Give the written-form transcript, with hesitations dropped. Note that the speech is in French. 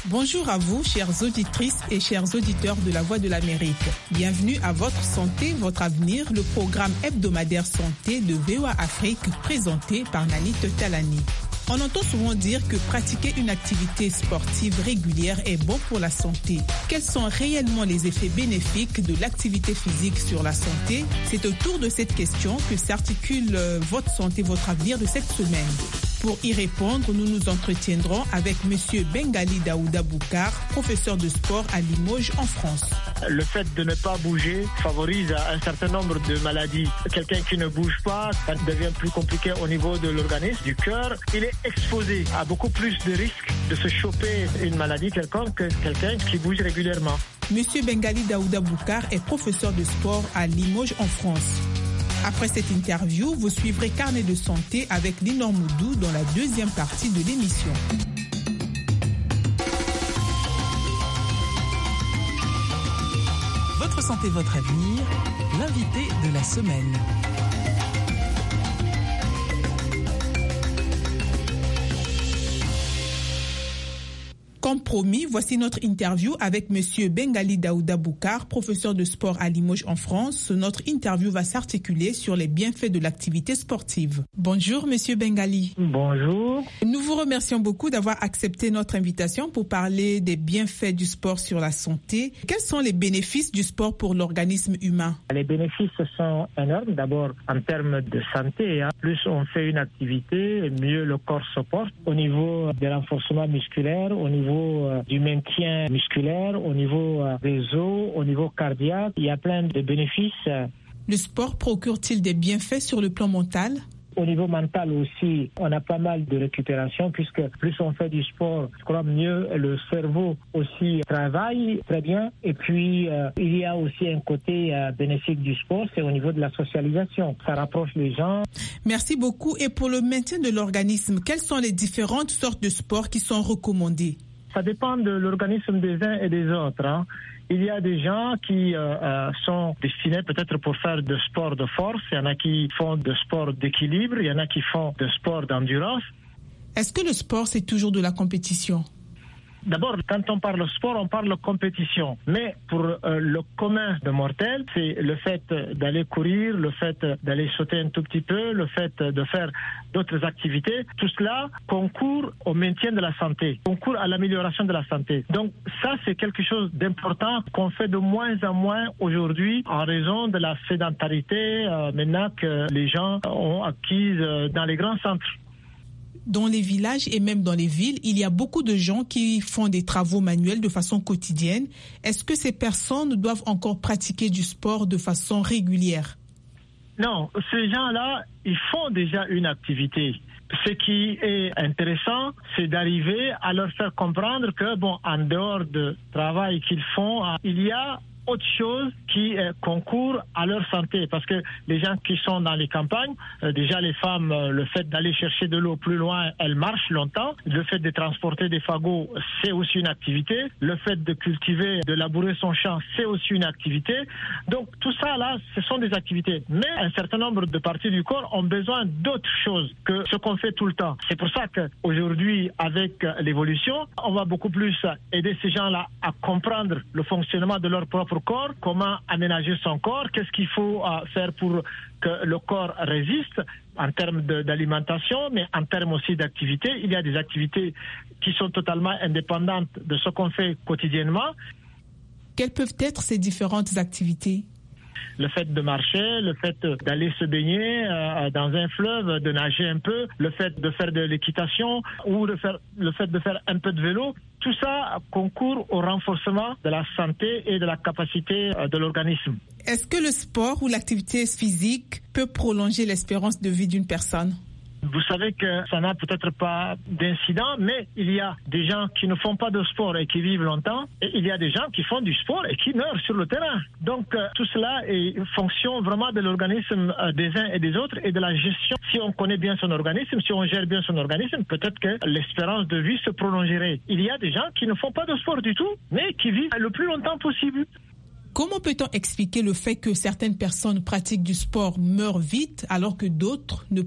Bonjour à vous, chères auditrices et chers auditeurs de La Voix de l'Amérique. Bienvenue à Votre Santé, Votre Avenir, le programme hebdomadaire santé de VOA Afrique présenté par Nanit Talani. On entend souvent dire que pratiquer une activité sportive régulière est bon pour la santé. Quels sont réellement les effets bénéfiques de l'activité physique sur la santé? C'est autour de cette question que s'articule Votre Santé, Votre Avenir de cette semaine. Pour y répondre, nous nous entretiendrons avec M. Bengali Daouda Boukar, professeur de sport à Limoges en France. Le fait de ne pas bouger favorise un certain nombre de maladies. Quelqu'un qui ne bouge pas, ça devient plus compliqué au niveau de l'organisme, du cœur. Il est exposé à beaucoup plus de risques de se choper une maladie quelconque que quelqu'un qui bouge régulièrement. M. Bengali Daouda Boukar est professeur de sport à Limoges en France. Après cette interview, vous suivrez Carnet de santé avec Linor Moudou dans la deuxième partie de l'émission. Votre santé, votre avenir, l'invité de la semaine. Comme promis, voici notre interview avec M. Bengali Daouda Boukar, professeur de sport à Limoges en France. Notre interview va s'articuler sur les bienfaits de l'activité sportive. Bonjour M. Bengali. Bonjour. Nous vous remercions beaucoup d'avoir accepté notre invitation pour parler des bienfaits du sport sur la santé. Quels sont les bénéfices du sport pour l'organisme humain? Les bénéfices sont énormes. D'abord, en termes de santé, plus on fait une activité, mieux le corps se porte. Au niveau du renforcement musculaire, au niveau du maintien musculaire, au niveau des os, au niveau cardiaque, il y a plein de bénéfices. Le sport procure-t-il des bienfaits sur le plan mental? Au niveau mental aussi, on a pas mal de récupération puisque plus on fait du sport, je crois mieux le cerveau aussi travaille très bien. Et puis, il y a aussi un côté bénéfique du sport, c'est au niveau de la socialisation. Ça rapproche les gens. Merci beaucoup. Et pour le maintien de l'organisme, quelles sont les différentes sortes de sports qui sont recommandés? Ça dépend de l'organisme des uns et des autres. Il y a des gens qui sont destinés peut-être pour faire de sport de force. Il y en a qui font de sport d'équilibre. Il y en a qui font de sport d'endurance. Est-ce que le sport, c'est toujours de la compétition? D'abord, quand on parle sport, on parle compétition. Mais pour le commun de mortels, c'est le fait d'aller courir, le fait d'aller sauter un tout petit peu, le fait de faire d'autres activités. Tout cela concourt au maintien de la santé, concourt à l'amélioration de la santé. Donc ça, c'est quelque chose d'important qu'on fait de moins en moins aujourd'hui en raison de la sédentarité maintenant que les gens ont acquise dans les grands centres. Dans les villages et même dans les villes, il y a beaucoup de gens qui font des travaux manuels de façon quotidienne. Est-ce que ces personnes doivent encore pratiquer du sport de façon régulière? Non, ces gens-là, ils font déjà une activité. Ce qui est intéressant, c'est d'arriver à leur faire comprendre que, en dehors du travail qu'ils font, il y a autre chose qui concourt à leur santé. Parce que les gens qui sont dans les campagnes, déjà les femmes, le fait d'aller chercher de l'eau plus loin, elles marchent longtemps. Le fait de transporter des fagots, c'est aussi une activité. Le fait de cultiver, de labourer son champ, c'est aussi une activité. Donc tout ça là, ce sont des activités. Mais un certain nombre de parties du corps ont besoin d'autres choses que ce qu'on fait tout le temps. C'est pour ça qu'aujourd'hui, avec l'évolution, on va beaucoup plus aider ces gens-là à comprendre le fonctionnement de leur propre corps, comment aménager son corps, qu'est-ce qu'il faut faire pour que le corps résiste en termes d'alimentation, mais en termes aussi d'activité. Il y a des activités qui sont totalement indépendantes de ce qu'on fait quotidiennement. Quelles peuvent être ces différentes activités? Le fait de marcher, le fait d'aller se baigner dans un fleuve, de nager un peu, le fait de faire de l'équitation ou le fait de faire un peu de vélo, tout ça concourt au renforcement de la santé et de la capacité de l'organisme. Est-ce que le sport ou l'activité physique peut prolonger l'espérance de vie d'une personne? Vous savez que ça n'a peut-être pas d'incident, mais il y a des gens qui ne font pas de sport et qui vivent longtemps, et il y a des gens qui font du sport et qui meurent sur le terrain. Donc tout cela est fonction vraiment de l'organisme des uns et des autres et de la gestion. Si on connaît bien son organisme, si on gère bien son organisme, peut-être que l'espérance de vie se prolongerait. Il y a des gens qui ne font pas de sport du tout, mais qui vivent le plus longtemps possible. Comment peut-on expliquer le fait que certaines personnes pratiquent du sport, meurent vite, alors que d'autres ne